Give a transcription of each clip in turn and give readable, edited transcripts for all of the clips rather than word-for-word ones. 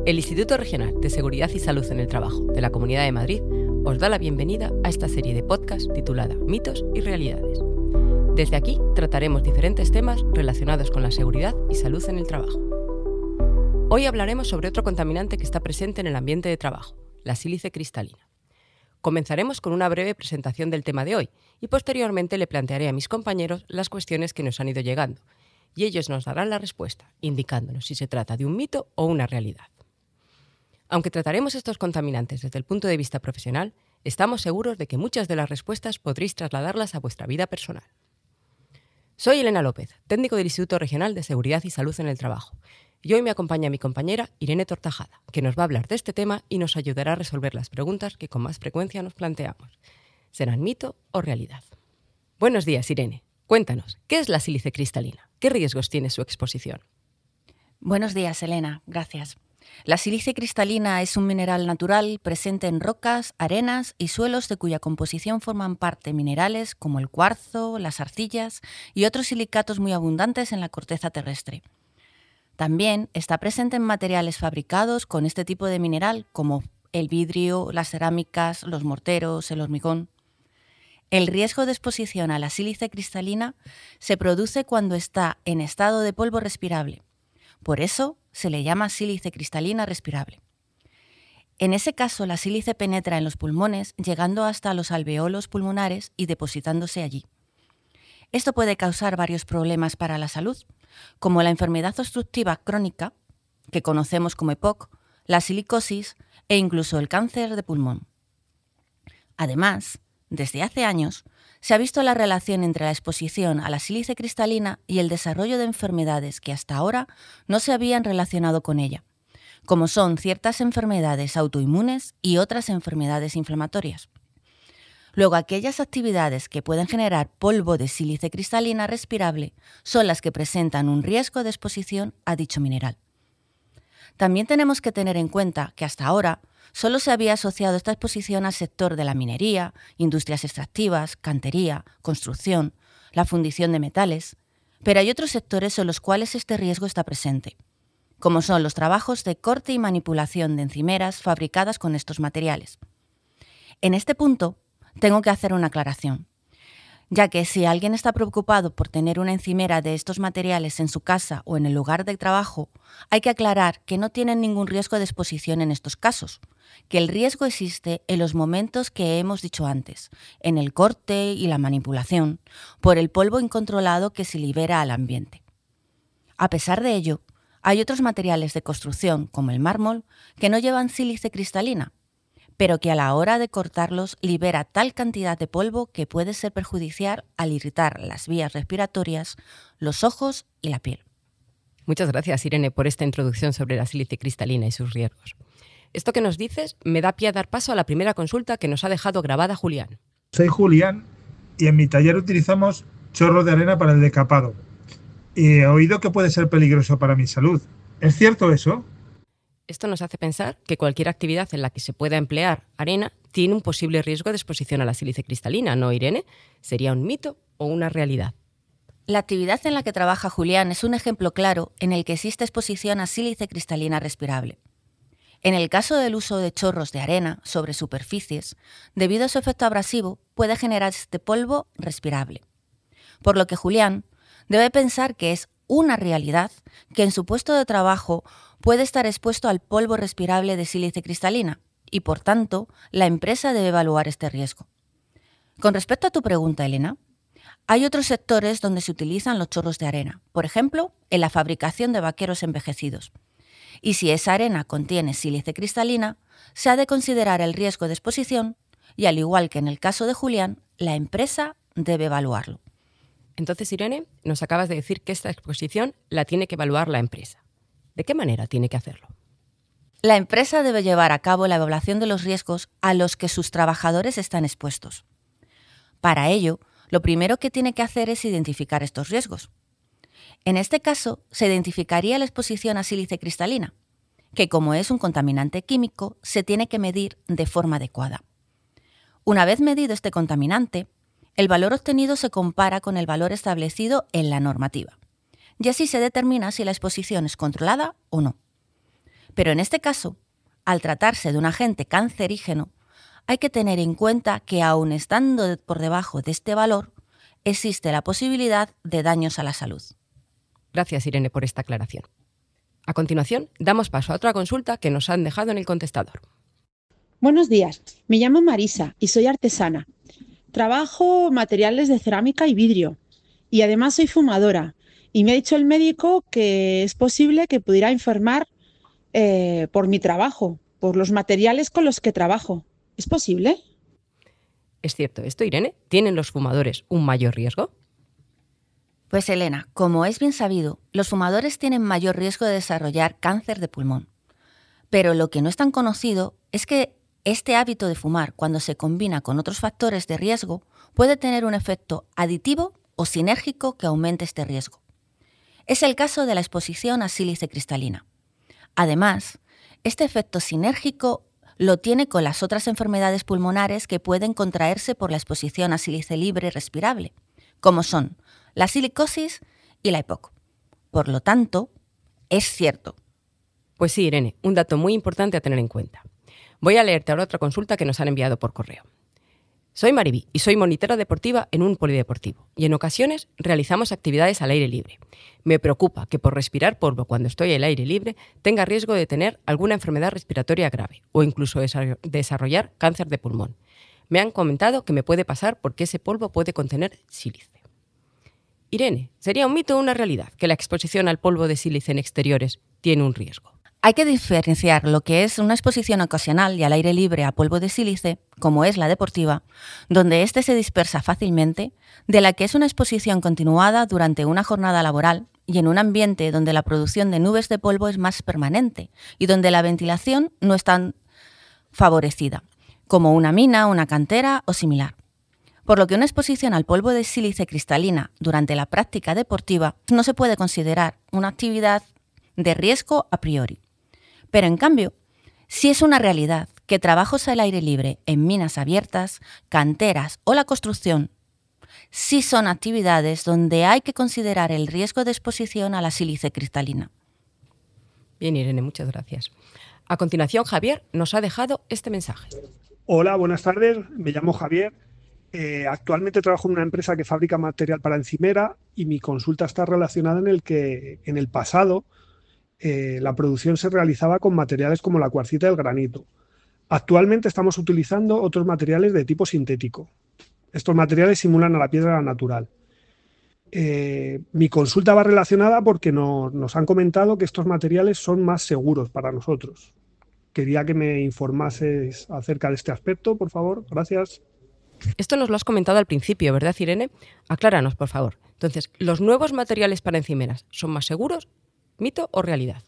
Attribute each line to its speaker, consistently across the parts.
Speaker 1: El Instituto Regional de Seguridad y Salud en el Trabajo de la Comunidad de Madrid os da la bienvenida a esta serie de podcast titulada Mitos y Realidades. Desde aquí trataremos diferentes temas relacionados con la seguridad y salud en el trabajo. Hoy hablaremos sobre otro contaminante que está presente en el ambiente de trabajo, la sílice cristalina. Comenzaremos con una breve presentación del tema de hoy y posteriormente le plantearé a mis compañeros las cuestiones que nos han ido llegando y ellos nos darán la respuesta, indicándonos si se trata de un mito o una realidad. Aunque trataremos estos contaminantes desde el punto de vista profesional, estamos seguros de que muchas de las respuestas podréis trasladarlas a vuestra vida personal. Soy Elena López, técnico del Instituto Regional de Seguridad y Salud en el Trabajo, y hoy me acompaña mi compañera Irene Tortajada, que nos va a hablar de este tema y nos ayudará a resolver las preguntas que con más frecuencia nos planteamos. ¿Serán mito o realidad? Buenos días, Irene. Cuéntanos, ¿qué es la sílice cristalina? ¿Qué riesgos tiene su exposición?
Speaker 2: Buenos días, Elena. Gracias. La sílice cristalina es un mineral natural presente en rocas, arenas y suelos de cuya composición forman parte minerales como el cuarzo, las arcillas y otros silicatos muy abundantes en la corteza terrestre. También está presente en materiales fabricados con este tipo de mineral como el vidrio, las cerámicas, los morteros, el hormigón. El riesgo de exposición a la sílice cristalina se produce cuando está en estado de polvo respirable. Por eso se le llama sílice cristalina respirable. En ese caso, la sílice penetra en los pulmones, llegando hasta los alveolos pulmonares y depositándose allí. Esto puede causar varios problemas para la salud, como la enfermedad obstructiva crónica, que conocemos como EPOC, la silicosis e incluso el cáncer de pulmón. Además, desde hace años, se ha visto la relación entre la exposición a la sílice cristalina y el desarrollo de enfermedades que hasta ahora no se habían relacionado con ella, como son ciertas enfermedades autoinmunes y otras enfermedades inflamatorias. Luego, aquellas actividades que pueden generar polvo de sílice cristalina respirable son las que presentan un riesgo de exposición a dicho mineral. También tenemos que tener en cuenta que hasta ahora solo se había asociado esta exposición al sector de la minería, industrias extractivas, cantería, construcción, la fundición de metales, pero hay otros sectores en los cuales este riesgo está presente, como son los trabajos de corte y manipulación de encimeras fabricadas con estos materiales. En este punto, tengo que hacer una aclaración, ya que si alguien está preocupado por tener una encimera de estos materiales en su casa o en el lugar de trabajo, hay que aclarar que no tienen ningún riesgo de exposición en estos casos, que el riesgo existe en los momentos que hemos dicho antes, en el corte y la manipulación, por el polvo incontrolado que se libera al ambiente. A pesar de ello, hay otros materiales de construcción, como el mármol, que no llevan sílice cristalina, pero que a la hora de cortarlos libera tal cantidad de polvo que puede ser perjudicial al irritar las vías respiratorias, los ojos y la piel.
Speaker 1: Muchas gracias, Irene, por esta introducción sobre la sílice cristalina y sus riesgos. Esto que nos dices me da pie a dar paso a la primera consulta que nos ha dejado grabada Julián.
Speaker 3: Soy Julián y en mi taller utilizamos chorro de arena para el decapado. Y he oído que puede ser peligroso para mi salud. ¿Es cierto eso?
Speaker 1: Esto nos hace pensar que cualquier actividad en la que se pueda emplear arena tiene un posible riesgo de exposición a la sílice cristalina, ¿no, Irene? ¿Sería un mito o una realidad?
Speaker 2: La actividad en la que trabaja Julián es un ejemplo claro en el que existe exposición a sílice cristalina respirable. En el caso del uso de chorros de arena sobre superficies, debido a su efecto abrasivo, puede generar este polvo respirable. Por lo que Julián debe pensar que es una realidad que en su puesto de trabajo puede estar expuesto al polvo respirable de sílice cristalina y, por tanto, la empresa debe evaluar este riesgo. Con respecto a tu pregunta, Elena, hay otros sectores donde se utilizan los chorros de arena, por ejemplo, en la fabricación de vaqueros envejecidos. Y si esa arena contiene sílice cristalina, se ha de considerar el riesgo de exposición y, al igual que en el caso de Julián, la empresa debe evaluarlo.
Speaker 1: Entonces, Irene, nos acabas de decir que esta exposición la tiene que evaluar la empresa. ¿De qué manera tiene que hacerlo?
Speaker 2: La empresa debe llevar a cabo la evaluación de los riesgos a los que sus trabajadores están expuestos. Para ello, lo primero que tiene que hacer es identificar estos riesgos. En este caso, se identificaría la exposición a sílice cristalina, que como es un contaminante químico, se tiene que medir de forma adecuada. Una vez medido este contaminante, el valor obtenido se compara con el valor establecido en la normativa, y así se determina si la exposición es controlada o no. Pero en este caso, al tratarse de un agente cancerígeno, hay que tener en cuenta que aun estando por debajo de este valor, existe la posibilidad de daños a la salud.
Speaker 1: Gracias, Irene, por esta aclaración. A continuación, damos paso a otra consulta que nos han dejado en el contestador.
Speaker 4: Buenos días, me llamo Marisa y soy artesana. Trabajo materiales de cerámica y vidrio y además soy fumadora. Y me ha dicho el médico que es posible que pudiera enfermar por mi trabajo, por los materiales con los que trabajo. ¿Es posible?
Speaker 1: ¿Es cierto esto, Irene? ¿Tienen los fumadores un mayor riesgo?
Speaker 2: Pues Elena, como es bien sabido, los fumadores tienen mayor riesgo de desarrollar cáncer de pulmón. Pero lo que no es tan conocido es que este hábito de fumar, cuando se combina con otros factores de riesgo, puede tener un efecto aditivo o sinérgico que aumente este riesgo. Es el caso de la exposición a sílice cristalina. Además, este efecto sinérgico lo tiene con las otras enfermedades pulmonares que pueden contraerse por la exposición a sílice libre respirable, como son la silicosis y la EPOC. Por lo tanto, es cierto.
Speaker 1: Pues sí, Irene, un dato muy importante a tener en cuenta. Voy a leerte ahora otra consulta que nos han enviado por correo. Soy Mariby y soy monitora deportiva en un polideportivo y en ocasiones realizamos actividades al aire libre. Me preocupa que por respirar polvo cuando estoy al aire libre tenga riesgo de tener alguna enfermedad respiratoria grave o incluso desarrollar cáncer de pulmón. Me han comentado que me puede pasar porque ese polvo puede contener sílice. Irene, ¿sería un mito o una realidad que la exposición al polvo de sílice en exteriores tiene un riesgo?
Speaker 2: Hay que diferenciar lo que es una exposición ocasional y al aire libre a polvo de sílice, como es la deportiva, donde éste se dispersa fácilmente, de la que es una exposición continuada durante una jornada laboral y en un ambiente donde la producción de nubes de polvo es más permanente y donde la ventilación no es tan favorecida, como una mina, una cantera o similar. Por lo que una exposición al polvo de sílice cristalina durante la práctica deportiva no se puede considerar una actividad de riesgo a priori. Pero en cambio, sí es una realidad que trabajos al aire libre en minas abiertas, canteras o la construcción sí son actividades donde hay que considerar el riesgo de exposición a la sílice cristalina.
Speaker 1: Bien, Irene, muchas gracias. A continuación, Javier nos ha dejado este mensaje.
Speaker 5: Hola, buenas tardes. Me llamo Javier. Actualmente trabajo en una empresa que fabrica material para encimera y mi consulta está relacionada en el que en el pasado la producción se realizaba con materiales como la cuarcita y el granito. Actualmente estamos utilizando otros materiales de tipo sintético. Estos materiales simulan a la piedra natural. Mi consulta va relacionada porque nos han comentado que estos materiales son más seguros para nosotros. Quería que me informases acerca de este aspecto, por favor. Gracias.
Speaker 1: Esto nos lo has comentado al principio, ¿verdad, Irene? Acláranos, por favor. Entonces, ¿los nuevos materiales para encimeras son más seguros? ¿Mito o realidad?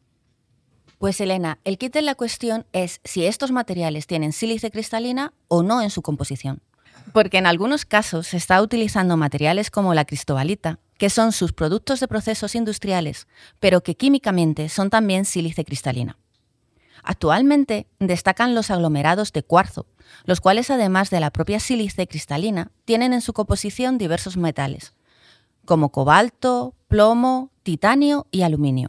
Speaker 2: Pues Elena, el kit de la cuestión es si estos materiales tienen sílice cristalina o no en su composición. Porque en algunos casos se está utilizando materiales como la cristobalita, que son sus productos de procesos industriales, pero que químicamente son también sílice cristalina. Actualmente destacan los aglomerados de cuarzo, los cuales además de la propia sílice cristalina, tienen en su composición diversos metales, como cobalto, plomo, titanio y aluminio.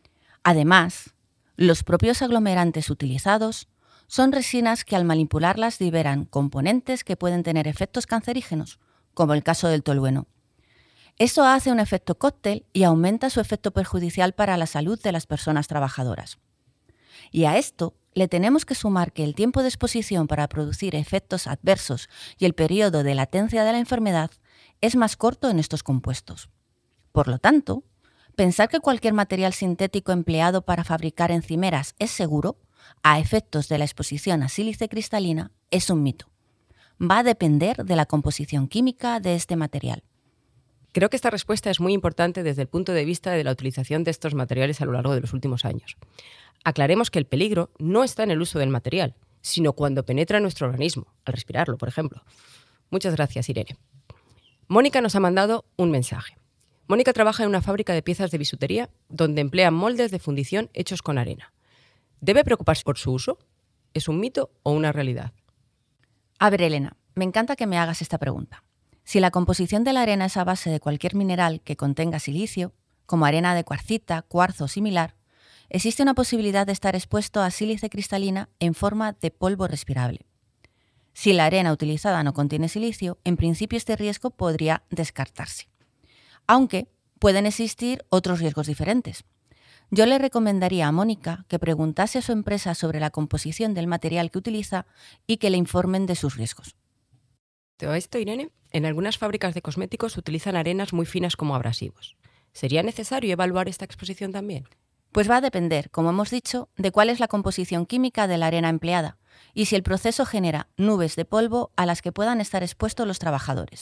Speaker 2: Además, los propios aglomerantes utilizados son resinas que al manipularlas liberan componentes que pueden tener efectos cancerígenos, como el caso del tolueno. Eso hace un efecto cóctel y aumenta su efecto perjudicial para la salud de las personas trabajadoras. Y a esto le tenemos que sumar que el tiempo de exposición para producir efectos adversos y el periodo de latencia de la enfermedad es más corto en estos compuestos. Por lo tanto, pensar que cualquier material sintético empleado para fabricar encimeras es seguro, a efectos de la exposición a sílice cristalina, es un mito. Va a depender de la composición química de este material.
Speaker 1: Creo que esta respuesta es muy importante desde el punto de vista de la utilización de estos materiales a lo largo de los últimos años. Aclaremos que el peligro no está en el uso del material, sino cuando penetra en nuestro organismo, al respirarlo, por ejemplo. Muchas gracias, Irene. Mónica nos ha mandado un mensaje. Mónica trabaja en una fábrica de piezas de bisutería donde emplean moldes de fundición hechos con arena. ¿Debe preocuparse por su uso? ¿Es un mito o una realidad?
Speaker 2: A ver, Elena, me encanta que me hagas esta pregunta. Si la composición de la arena es a base de cualquier mineral que contenga silicio, como arena de cuarcita, cuarzo o similar, existe una posibilidad de estar expuesto a sílice cristalina en forma de polvo respirable. Si la arena utilizada no contiene silicio, en principio este riesgo podría descartarse. Aunque pueden existir otros riesgos diferentes. Yo le recomendaría a Mónica que preguntase a su empresa sobre la composición del material que utiliza y que le informen de sus riesgos.
Speaker 1: Todo esto, Irene, en algunas fábricas de cosméticos utilizan arenas muy finas como abrasivos. ¿Sería necesario evaluar esta exposición también?
Speaker 2: Pues va a depender, como hemos dicho, de cuál es la composición química de la arena empleada y si el proceso genera nubes de polvo a las que puedan estar expuestos los trabajadores.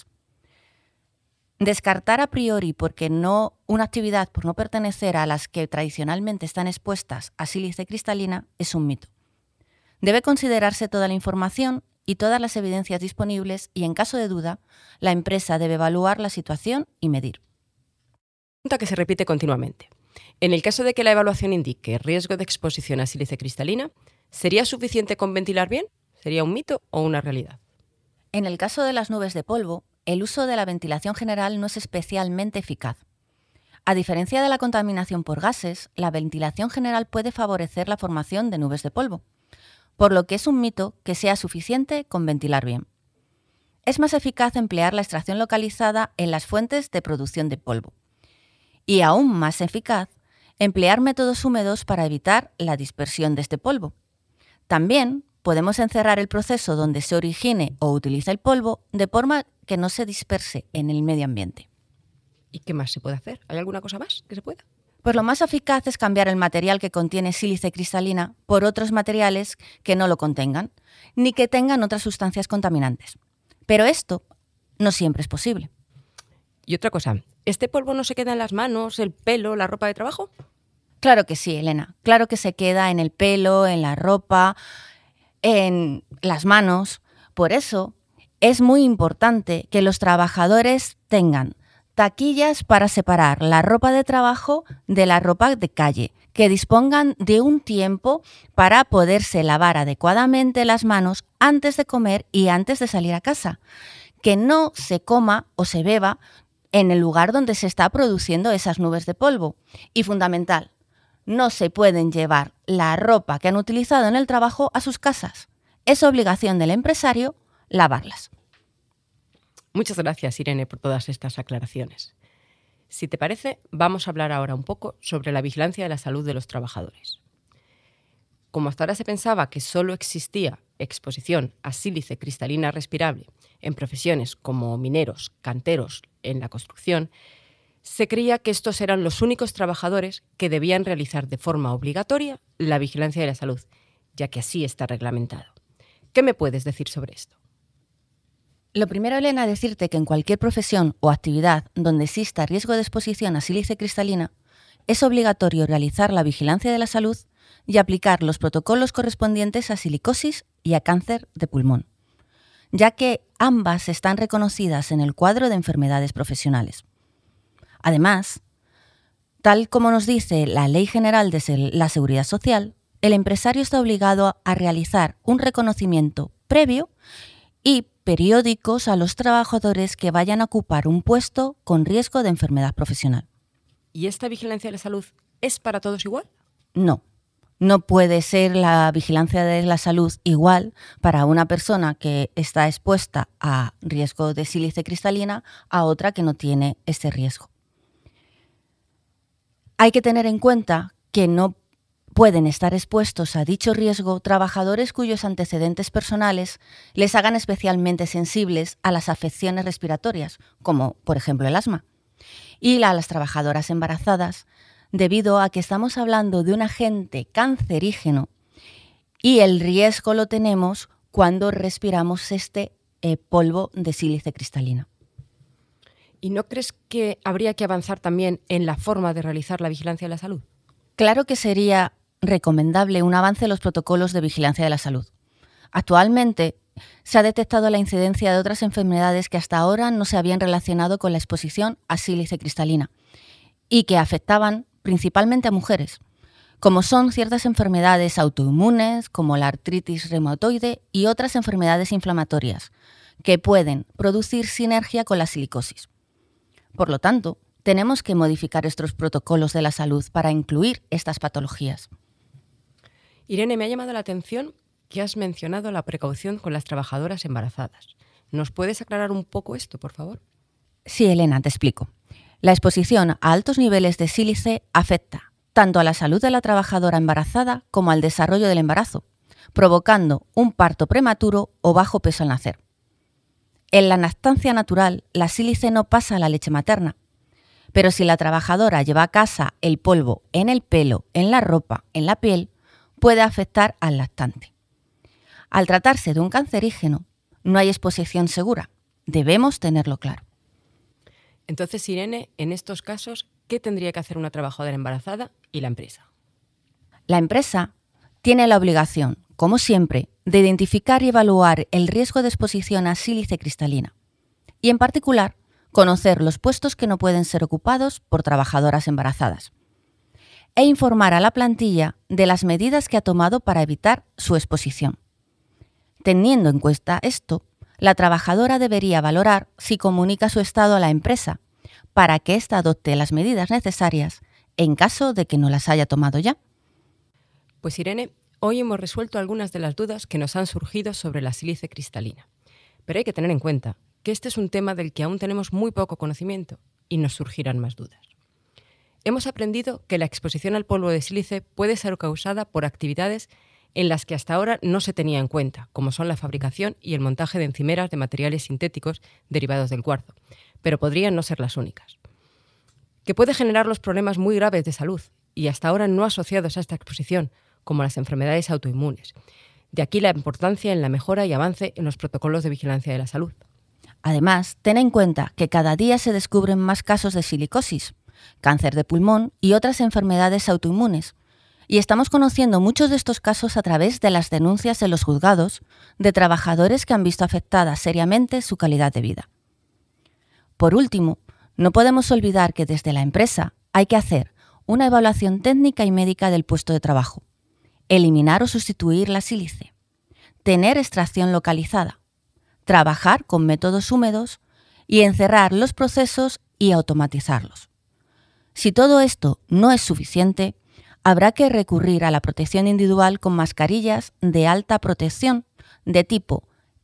Speaker 2: Descartar a priori una actividad por no pertenecer a las que tradicionalmente están expuestas a sílice cristalina es un mito. Debe considerarse toda la información y todas las evidencias disponibles y, en caso de duda, la empresa debe evaluar la situación y medir.
Speaker 1: Pregunta que se repite continuamente. En el caso de que la evaluación indique riesgo de exposición a sílice cristalina, ¿sería suficiente con ventilar bien? ¿Sería un mito o una realidad?
Speaker 2: En el caso de las nubes de polvo, el uso de la ventilación general no es especialmente eficaz. A diferencia de la contaminación por gases, la ventilación general puede favorecer la formación de nubes de polvo, por lo que es un mito que sea suficiente con ventilar bien. Es más eficaz emplear la extracción localizada en las fuentes de producción de polvo. Y aún más eficaz, emplear métodos húmedos para evitar la dispersión de este polvo. También podemos encerrar el proceso donde se origine o utiliza el polvo de forma que no se disperse en el medio ambiente.
Speaker 1: ¿Y qué más se puede hacer? ¿Hay alguna cosa más que se pueda?
Speaker 2: Pues lo más eficaz es cambiar el material que contiene sílice cristalina por otros materiales que no lo contengan, ni que tengan otras sustancias contaminantes. Pero esto no siempre es posible.
Speaker 1: Y otra cosa, ¿este polvo no se queda en las manos, el pelo, la ropa de trabajo?
Speaker 2: Claro que sí, Elena. Claro que se queda en el pelo, en la ropa, en las manos. Por eso es muy importante que los trabajadores tengan taquillas para separar la ropa de trabajo de la ropa de calle, que dispongan de un tiempo para poderse lavar adecuadamente las manos antes de comer y antes de salir a casa. Que no se coma o se beba en el lugar donde se está produciendo esas nubes de polvo. Y fundamental, no se pueden llevar la ropa que han utilizado en el trabajo a sus casas. Es obligación del empresario lavarlas.
Speaker 1: Muchas gracias, Irene, por todas estas aclaraciones. Si te parece, vamos a hablar ahora un poco sobre la vigilancia de la salud de los trabajadores. Como hasta ahora se pensaba que solo existía exposición a sílice cristalina respirable en profesiones como mineros, canteros, en la construcción, se creía que estos eran los únicos trabajadores que debían realizar de forma obligatoria la vigilancia de la salud, ya que así está reglamentado. ¿Qué me puedes decir sobre esto?
Speaker 2: Lo primero, Elena, decirte que en cualquier profesión o actividad donde exista riesgo de exposición a sílice cristalina, es obligatorio realizar la vigilancia de la salud y aplicar los protocolos correspondientes a silicosis y a cáncer de pulmón, ya que ambas están reconocidas en el cuadro de enfermedades profesionales. Además, tal como nos dice la Ley General de la Seguridad Social, el empresario está obligado a realizar un reconocimiento previo y periódicos a los trabajadores que vayan a ocupar un puesto con riesgo de enfermedad profesional.
Speaker 1: ¿Y esta vigilancia de la salud es para todos igual?
Speaker 2: No puede ser la vigilancia de la salud igual para una persona que está expuesta a riesgo de sílice cristalina a otra que no tiene este riesgo. Hay que tener en cuenta que no pueden estar expuestos a dicho riesgo trabajadores cuyos antecedentes personales les hagan especialmente sensibles a las afecciones respiratorias, como por ejemplo el asma, y a las trabajadoras embarazadas, debido a que estamos hablando de un agente cancerígeno y el riesgo lo tenemos cuando respiramos este polvo de sílice cristalina.
Speaker 1: ¿Y no crees que habría que avanzar también en la forma de realizar la vigilancia de la salud?
Speaker 2: Claro que sería recomendable un avance en los protocolos de vigilancia de la salud. Actualmente se ha detectado la incidencia de otras enfermedades que hasta ahora no se habían relacionado con la exposición a sílice cristalina y que afectaban principalmente a mujeres, como son ciertas enfermedades autoinmunes como la artritis reumatoide y otras enfermedades inflamatorias que pueden producir sinergia con la silicosis. Por lo tanto, tenemos que modificar estos protocolos de la salud para incluir estas patologías.
Speaker 1: Irene, me ha llamado la atención que has mencionado la precaución con las trabajadoras embarazadas. ¿Nos puedes aclarar un poco esto, por favor?
Speaker 2: Sí, Elena, te explico. La exposición a altos niveles de sílice afecta tanto a la salud de la trabajadora embarazada como al desarrollo del embarazo, provocando un parto prematuro o bajo peso al nacer. En la lactancia natural, la sílice no pasa a la leche materna, pero si la trabajadora lleva a casa el polvo en el pelo, en la ropa, en la piel, puede afectar al lactante. Al tratarse de un cancerígeno, no hay exposición segura. Debemos tenerlo claro.
Speaker 1: Entonces, Irene, en estos casos, ¿qué tendría que hacer una trabajadora embarazada y la empresa?
Speaker 2: La empresa tiene la obligación, como siempre, de identificar y evaluar el riesgo de exposición a sílice cristalina y, en particular, conocer los puestos que no pueden ser ocupados por trabajadoras embarazadas e informar a la plantilla de las medidas que ha tomado para evitar su exposición. Teniendo en cuenta esto, la trabajadora debería valorar si comunica su estado a la empresa para que ésta adopte las medidas necesarias en caso de que no las haya tomado ya.
Speaker 1: Pues Irene, hoy hemos resuelto algunas de las dudas que nos han surgido sobre la sílice cristalina. Pero hay que tener en cuenta que este es un tema del que aún tenemos muy poco conocimiento y nos surgirán más dudas. Hemos aprendido que la exposición al polvo de sílice puede ser causada por actividades en las que hasta ahora no se tenía en cuenta, como son la fabricación y el montaje de encimeras de materiales sintéticos derivados del cuarzo, pero podrían no ser las únicas. Que puede generar los problemas muy graves de salud y hasta ahora no asociados a esta exposición, como las enfermedades autoinmunes. De aquí la importancia en la mejora y avance en los protocolos de vigilancia de la salud.
Speaker 2: Además, ten en cuenta que cada día se descubren más casos de silicosis, cáncer de pulmón y otras enfermedades autoinmunes. Y estamos conociendo muchos de estos casos a través de las denuncias en los juzgados de trabajadores que han visto afectada seriamente su calidad de vida. Por último, no podemos olvidar que desde la empresa hay que hacer una evaluación técnica y médica del puesto de trabajo, eliminar o sustituir la sílice, tener extracción localizada, trabajar con métodos húmedos y encerrar los procesos y automatizarlos. Si todo esto no es suficiente, habrá que recurrir a la protección individual con mascarillas de alta protección de tipo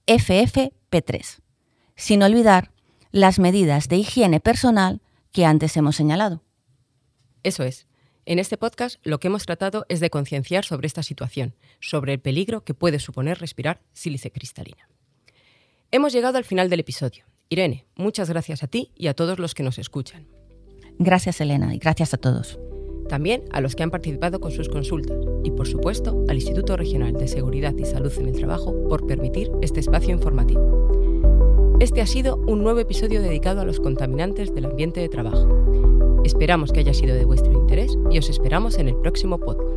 Speaker 2: FFP3, sin olvidar las medidas de higiene personal que antes hemos señalado.
Speaker 1: Eso es. En este podcast lo que hemos tratado es de concienciar sobre esta situación, sobre el peligro que puede suponer respirar sílice cristalina. Hemos llegado al final del episodio. Irene, muchas gracias a ti y a todos los que nos escuchan.
Speaker 2: Gracias, Elena, y gracias a todos.
Speaker 1: También a los que han participado con sus consultas y, por supuesto, al Instituto Regional de Seguridad y Salud en el Trabajo por permitir este espacio informativo. Este ha sido un nuevo episodio dedicado a los contaminantes del ambiente de trabajo. Esperamos que haya sido de vuestro interés y os esperamos en el próximo podcast.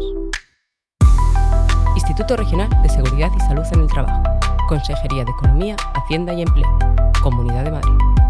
Speaker 1: Instituto Regional de Seguridad y Salud en el Trabajo. Consejería de Economía, Hacienda y Empleo. Comunidad de Madrid.